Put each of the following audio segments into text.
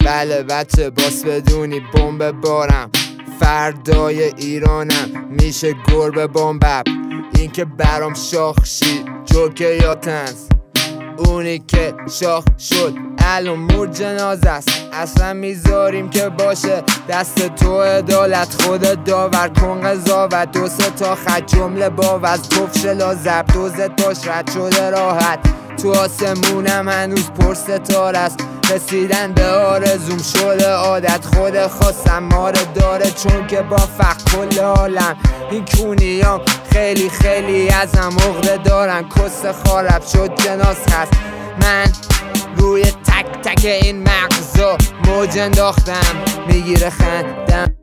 بله بچه باس بدونی بمب بارم، فردای ایرانم میشه گربه بمبب. این که برام شاخ شی جوکه یا تنز، اونی که شاخ شد الان مور جنازه است. اصلا میذاریم که باشه دست تو عدالت، خود داور کن قضاوت. 2 3 تا خط جمله باوز کفش لازب، 2 تاش رد شده راحت. تو آسمونم هنوز پر ستاره است، رسیدن به آرزوم شده عادت. خود خواستم ماره داره چون که با فقر کل عالم این کونیام خیلی خیلی ازم عقده دارن. کس خارب شد جناس هست، من روی تک تک این مغزا موج انداختم، میگیره خندم.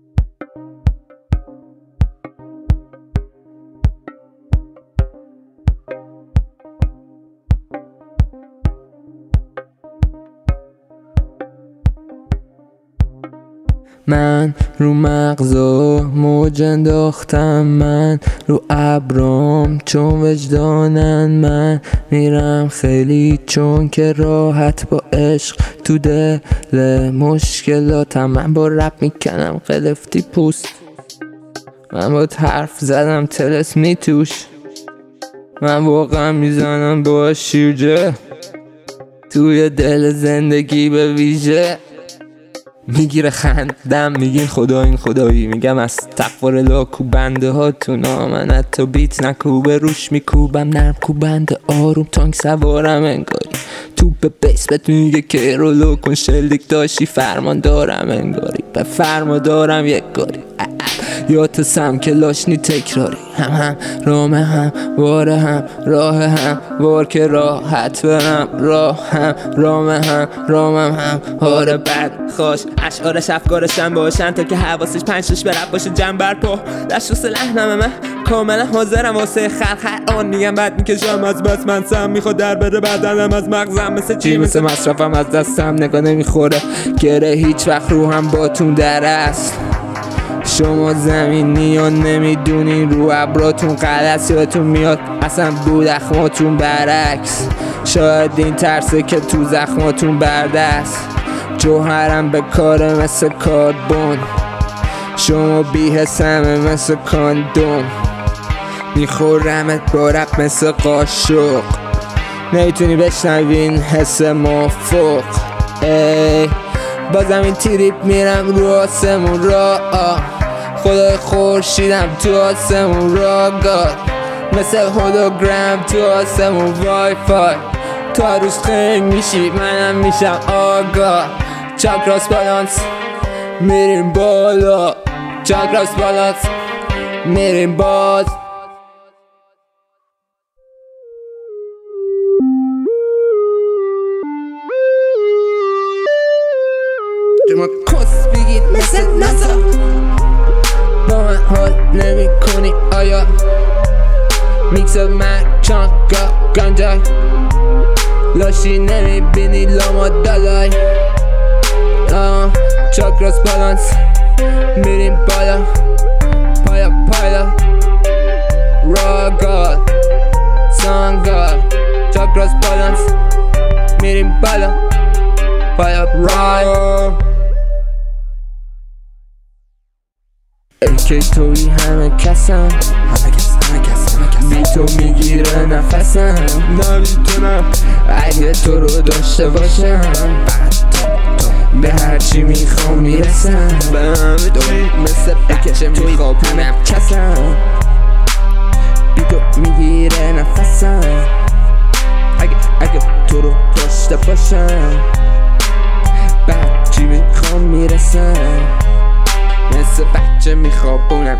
من رو مغزا موج انداختم، من رو ابرام چون وجدانن. من میرم خیلی چون که راحت با عشق تو دل مشکلاتم. من با رپ میکنم قلفتی پوست، من با حرف زدم تلسمی توش. من واقعا میزنم با شیرجه توی دل زندگی به ویژه. میگیره خندم میگین خدا این خدایی، میگم از تقوار لاکو بنده ها تو من حتی بیت نکوبه روش میکوبم نرم کوبنده آروم تانک سوارم انگاری. تو به بیس بهت میگه که رولو کن شلیک داشتی فرمان دارم انگاری. به فرما دارم یک گاری یا تو سم که لاشنی تکراری. هم رامه هم واره هم راه هم وار که راحت برم راه هم رامه هم رامم هم هاره بد خوش اشعارش افکارشم باشن تا که حواسش 5 برب باشه جمع بر پا دشت و سلحنم. من کاملا حاضرم واسه خلق هر آن میگم بد میکشم از بس من سم میخواد در بره بدنم از مغزم مثل چی مثل مصرفم از دستم نگاه نمیخوره گره هیچ وقت رو هم باتون در است. شما زمینی یا نمیدونین رو ابراتون غلط یادتون میاد اصلا بود اخماتون برعکس. شاید این ترسه که تو زخماتون بردست جوهرم به کاره مثل کاربون. شما بی‌حسمه مثل کاندوم میخورمت با رپ مثل قاشق نمیتونی بشنوین حس مافوق. ای بازم این تریپ میرم رو آسمون را خدای خورشیدم تو آسمون را گاد مثل هولوگرام تو آسمون وای فای. تو هر روز خنگ میشی منم میشم آگاه. چاکراس بالانس میریم بالا چاکراس بالانس میریم باز. شما کس بگید مثل ناسا با من حال نمی کنی آیا میکس مرچان گنجای لاشی نمی بینی لاما دالای. چاکراس بالانس میریم بالا پایا پایا راگال سانگال. چاکراس بالانس میریم بالا پایا رای. ای که توی همه کسم بی تو میگیره نفسم نبی تو نه اگه تو رو داشته باشم به هرچی میخوام میرسم به همه توی مثل بکشه میخوام همه کسم بی تو میگیره نفسم اگه تو رو داشته باشم به هرچی میخوام میرسم مثل بچه میخوابونم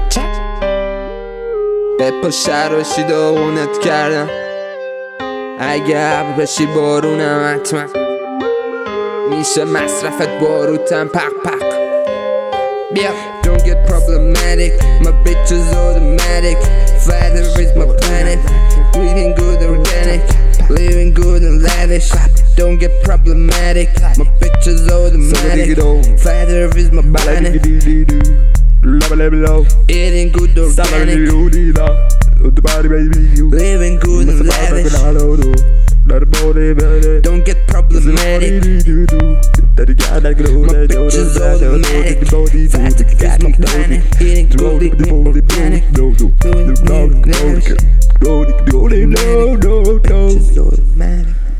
به پشت راشی داغونت کردم اگه ابر بشی بارونم حتما میشه مصرفت باروتم پق پق بیا. Don't get problematic my bitch is automatic father is my planet living good organic living good and lavish. Don't get problematic my bitch is automatic father is my planet eating good organic living good and lavish. Don't get problematic. My bitch is automatic. Fast to kiss my planet. Eating goldie, organic. My bitch is automatic.